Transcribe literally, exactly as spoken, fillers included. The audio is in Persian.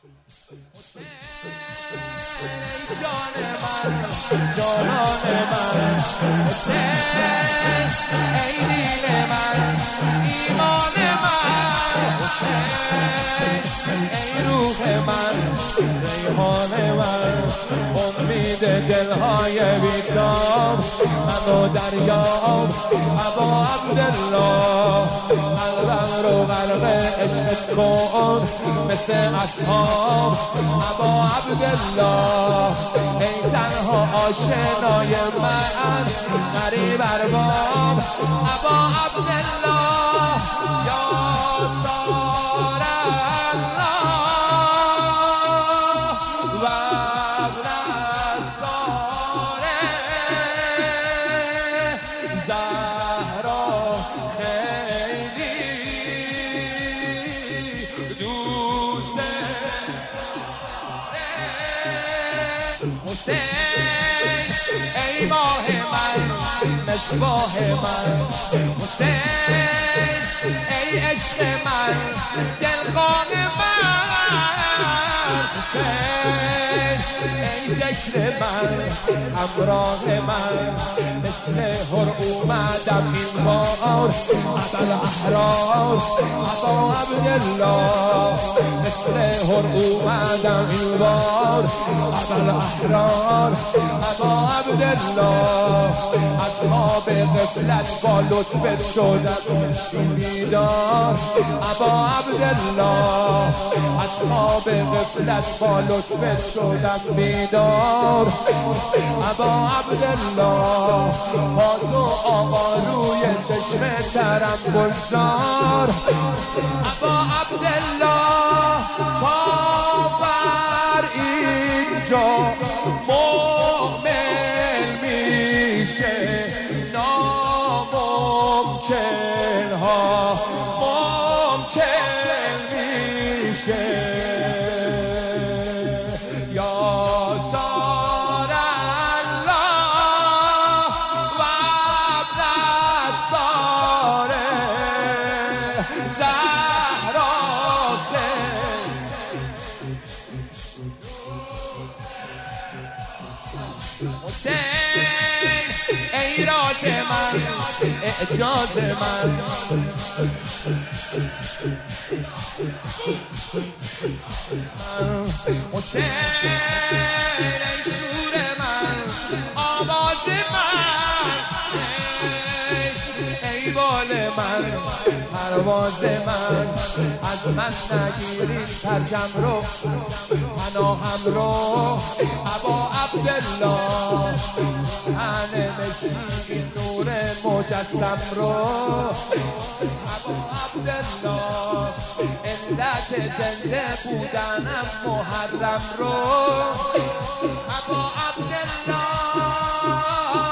جان من جانان من حسین ای دین من ایمان من حسین ای روح من ریحان من امید دلهای بیتاب من و دریاب ابا عبدالله قلبم رو غرق عشقت کن مثل اصحاب ابا عبدالله ای تنها آشنای من غریب ارباب ابا عبدالله یا سار الله و ابن سار زهرا خیلی دوست حسین ای ماه من مصباح من حسین ای عشق من دلخواه من حسین ای ذکر من همراه من مثل هر اومدم این بار ابل احرار ابا عبدالله مثل هر اومدم این بار ابل احرار ابا عبدالله اصحاب غفلت با لطفت شدم بیدار ابا عبدالله اصحاب غفلت با لطفت شدم بیدار ابا عبدالله با تو آقا روی چشم ترم گذار ابا عبدالله کافر اینجا مؤمن میشه ناممکن ها ممکن میشه یا سار الله و ابن سار زهرا حسین ای راز من اعجاز من حسین ای شور من آواز من ای بال من پرواز من از من نگیرین ترجم رو پناهم رو ابا عبدالله تن نشین نور مجسم رو ابا عبدالله علت زنده بودنم محرم رو ابا عبدالله